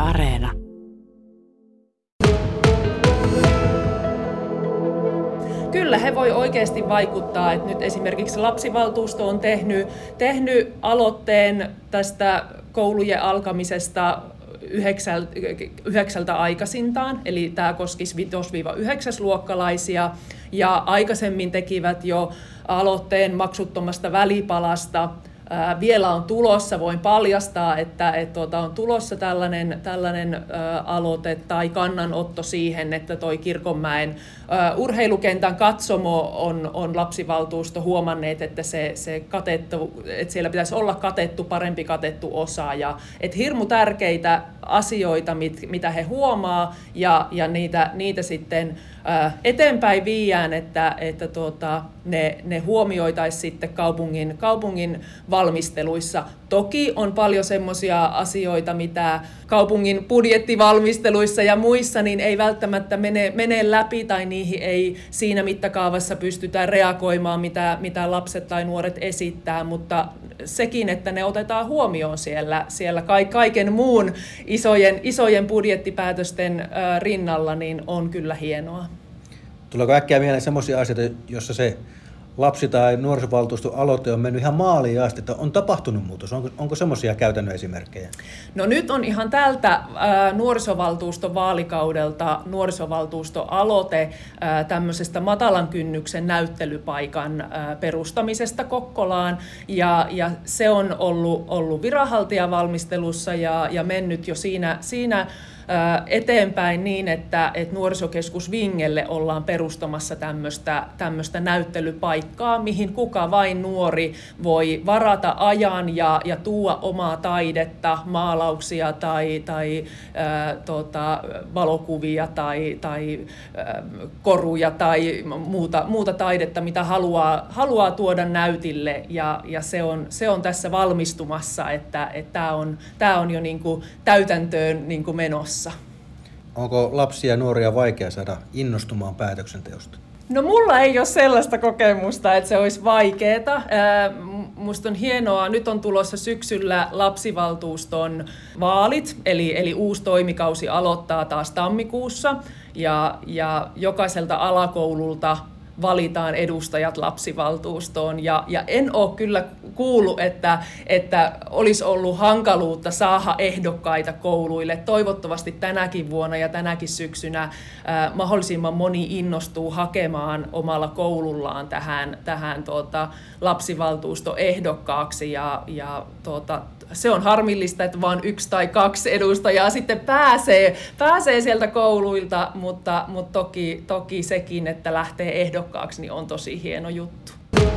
Areena. Kyllä he voi oikeasti vaikuttaa, että nyt esimerkiksi lapsivaltuusto on tehnyt aloitteen tästä koulujen alkamisesta 9 aikaisintaan, eli tämä koskisi 5-9-luokkalaisia, ja aikaisemmin tekivät jo aloitteen maksuttomasta välipalasta. Vielä on tulossa, voin paljastaa, että on tulossa tällainen aloite tai kannanotto siihen, että toi Kirkonmäen urheilukentän katsomo on lapsivaltuusto huomanneet, että se katettu, että siellä pitäisi olla parempi katettu osa. Ja että hirmu tärkeitä asioita, mitä he huomaa, ja niitä sitten eteenpäin viiään, että ne huomioitaisiin sitten kaupungin valmisteluissa. Toki on paljon semmoisia asioita, mitä kaupungin budjettivalmisteluissa ja muissa niin ei välttämättä mene läpi tai niihin ei siinä mittakaavassa pystytä reagoimaan, mitä lapset tai nuoret esittää, mutta sekin, että ne otetaan huomioon siellä kaiken muun isojen budjettipäätösten rinnalla, niin on kyllä hienoa. Tuleeko äkkiä mieleen semmoisia asioita, jossa se lapsi- tai nuorisovaltuuston aloite on mennyt ihan maaliin asti, että on tapahtunut muutos? Onko semmoisia käytännön esimerkkejä? No nyt on ihan tältä nuorisovaltuuston vaalikaudelta nuorisovaltuusto-aloite tämmöisestä matalan kynnyksen näyttelypaikan perustamisesta Kokkolaan, ja se on ollut viranhaltijavalmistelussa ja mennyt jo siinä eteenpäin niin, että nuorisokeskus Vingelle ollaan perustamassa tämmöistä näyttelypaikkaa, mihin kuka vain nuori voi varata ajan ja tuoda omaa taidetta, maalauksia tai valokuvia tai koruja tai muuta taidetta, mitä haluaa tuoda näytille, ja se on tässä valmistumassa, että tämä on jo niinku täytäntöön niinku menossa. Onko lapsia ja nuoria vaikea saada innostumaan päätöksenteosta? No mulla ei ole sellaista kokemusta, että se olisi vaikeaa. Musta on hienoa, nyt on tulossa syksyllä lapsivaltuuston vaalit, eli uusi toimikausi aloittaa taas tammikuussa, ja jokaiselta alakoululta valitaan edustajat lapsivaltuustoon, ja en ole kyllä kuullut, että olisi ollut hankaluutta saada ehdokkaita kouluille. Toivottavasti tänäkin vuonna ja tänäkin syksynä mahdollisimman moni innostuu hakemaan omalla koulullaan tähän lapsivaltuustoehdokkaaksi, ja se on harmillista, että vain 1 tai 2 edustajaa sitten pääsee sieltä kouluilta, mutta toki sekin, että lähtee ehdokkaaksi, niin on tosi hieno juttu.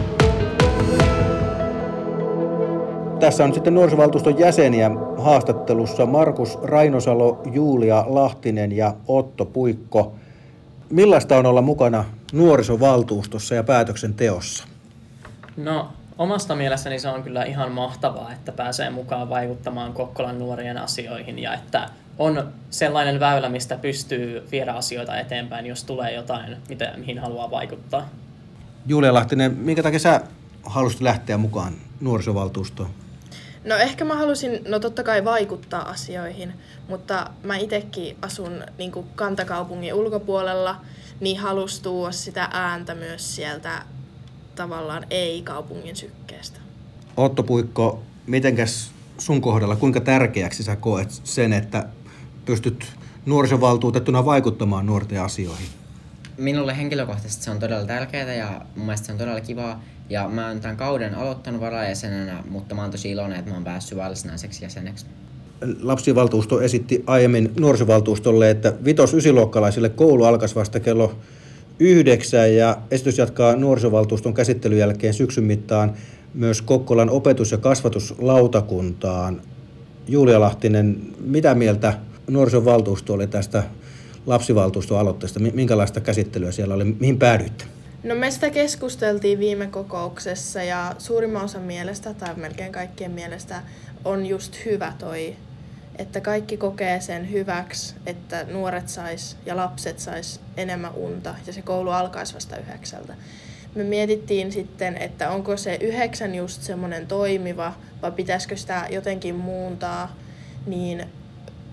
Tässä on sitten nuorisovaltuuston jäseniä haastattelussa Markus Rainosalo, Julia Lahtinen ja Otto Puikko. Millaista on olla mukana nuorisovaltuustossa ja päätöksenteossa? No, omasta mielestäni se on kyllä ihan mahtavaa, että pääsee mukaan vaikuttamaan Kokkolan nuorien asioihin ja että on sellainen väylä, mistä pystyy viedä asioita eteenpäin, jos tulee jotain, mihin haluaa vaikuttaa. Julia Lahtinen, minkä takia sä halusit lähteä mukaan nuorisovaltuustoon? No ehkä mä halusin, totta kai vaikuttaa asioihin, mutta mä itsekin asun niin kuin kantakaupungin ulkopuolella, niin halus tuoda sitä ääntä myös sieltä tavallaan ei-kaupungin sykkeestä. Otto Puikko, mitenkäs sun kohdalla, kuinka tärkeäksi sä koet sen, että pystyt nuorisovaltuutettuna vaikuttamaan nuorten asioihin? Minulle henkilökohtaisesti se on todella tärkeää ja mun mielestä se on todella kivaa. Ja mä oon tämän kauden aloittanut varajäsenenä, mutta mä oon tosi iloinen, että mä oon päässyt varsinaiseksi jäseneksi. Lapsivaltuusto esitti aiemmin nuorisovaltuustolle, että 5-9-luokkalaisille koulu alkaisi vasta kello 9 ja esitys jatkaa nuorisovaltuuston käsittelyn jälkeen syksyn mittaan myös Kokkolan opetus- ja kasvatuslautakuntaan. Julia Lahtinen, mitä mieltä nuorisovaltuusto oli tästä lapsivaltuuston aloitteesta? Minkälaista käsittelyä siellä oli? Mihin päädyitte? No me sitä keskusteltiin viime kokouksessa ja suurimman osan mielestä tai melkein kaikkien mielestä on just hyvä toi, että kaikki kokee sen hyväksi, että nuoret sais ja lapset sais enemmän unta ja se koulu alkaisi vasta 9. Me mietittiin sitten, että onko se 9 just semmoinen toimiva vai pitäisikö sitä jotenkin muuntaa, niin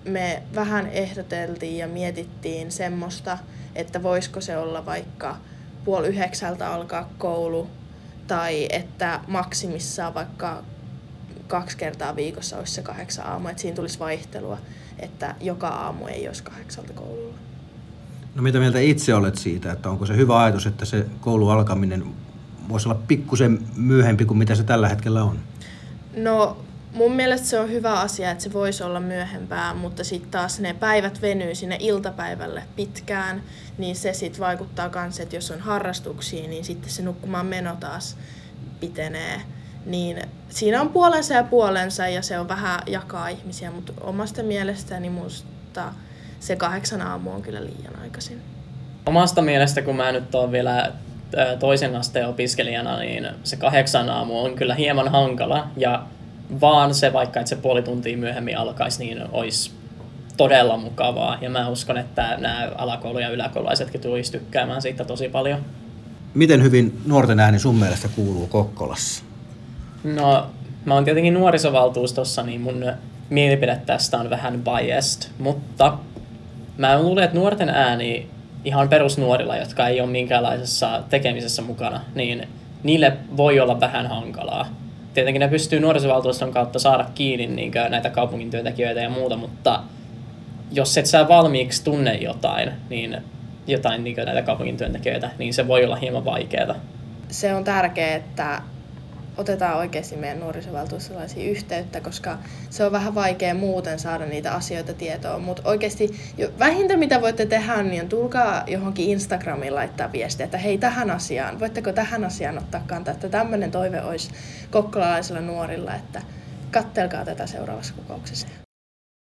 me vähän ehdoteltiin ja mietittiin semmoista, että voisiko se olla vaikka 8:30 alkaa koulu, tai että maksimissaan vaikka 2 kertaa viikossa olisi se 8 aamua, että siinä tulisi vaihtelua, että joka aamu ei olisi 8 koululla. No mitä mieltä itse olet siitä, että onko se hyvä ajatus, että se koulun alkaminen voisi olla pikkusen myöhempi kuin mitä se tällä hetkellä on? No mun mielestä se on hyvä asia, että se voisi olla myöhempää, mutta sitten taas ne päivät venyy sinne iltapäivälle pitkään, niin se sitten vaikuttaa myös, että jos on harrastuksia, niin sitten se nukkumaan meno taas pitenee. Niin siinä on puolensa ja puolensa ja se on vähän jakaa ihmisiä, mutta omasta mielestäni musta se 8 aamua on kyllä liian aikaisin. Omasta mielestä, kun mä nyt oon vielä toisen asteen opiskelijana, niin se 8 aamu on kyllä hieman hankala ja vaan se vaikka, että se puoli tuntia myöhemmin alkaisi, niin olisi todella mukavaa. Ja mä uskon, että nämä alakoulu- ja yläkoululaisetkin tulisi tykkäämään siitä tosi paljon. Miten hyvin nuorten ääni sun mielestä kuuluu Kokkolassa? No, mä oon tietenkin nuorisovaltuustossa, niin mun mielipide tästä on vähän biased, mutta mä luulen, että nuorten ääni ihan perusnuorilla, jotka ei ole minkäänlaisessa tekemisessä mukana, niin niille voi olla vähän hankalaa. Tietenkin ne pystyy nuorisovaltuuston kautta saada kiinni niin näitä kaupungin työntekijöitä ja muuta, mutta jos et sä valmiiksi tunne jotain niin näitä kaupungin työntekijöitä, niin se voi olla hieman vaikeaa. Se on tärkeää, että otetaan oikeasti meidän nuorisovaltuustolaisia yhteyttä, koska se on vähän vaikea muuten saada niitä asioita tietoon. Mutta oikeasti vähintä mitä voitte tehdä, niin tulkaa johonkin Instagramiin laittaa viestiä, että hei voitteko tähän asiaan ottaa kantaa, että tämmöinen toive olisi kokkolalaisilla nuorilla, että kattelkaa tätä seuraavassa kokouksessa.